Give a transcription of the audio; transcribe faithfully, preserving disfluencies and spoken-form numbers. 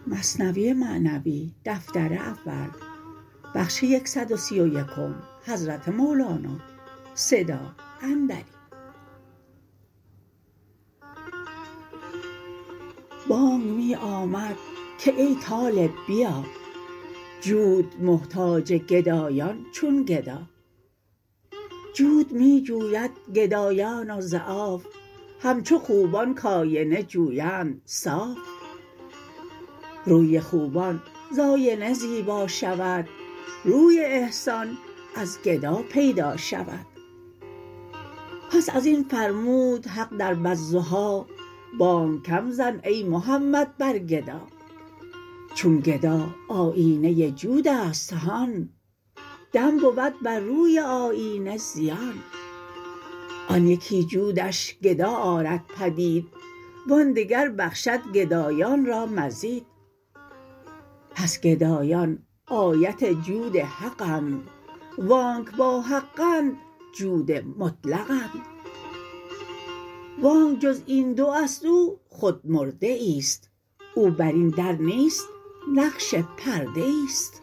مثنوی معنوی دفتر اول بخش یکصد و سی و یکم حضرت مولانا صدا اندری. بانگ می آمد که ای طالب بیا، جود محتاج گدایان چون گدا. جود می جوید گدایان و ضعاف، همچو خوبان کاینه جویند صاف. روی خوبان ز آینه زیبا شود، روی احسان از گدا پیدا شود. پس از این فرمود حق در والضحی، بانگ کم زن ای محمد بر گدا. چون گدا آیینه جود است هان، دم بود بر روی آیینه زیان. آن یکی جودش گدا آرد پدید، وان دگر بخشد گدایان را مزید. پس گدایان آیت جود حقند، وانک با حقند جود مطلقند. وانک جز این دو است او خود مرده ایست، او بر این در نیست نقش پرده ایست.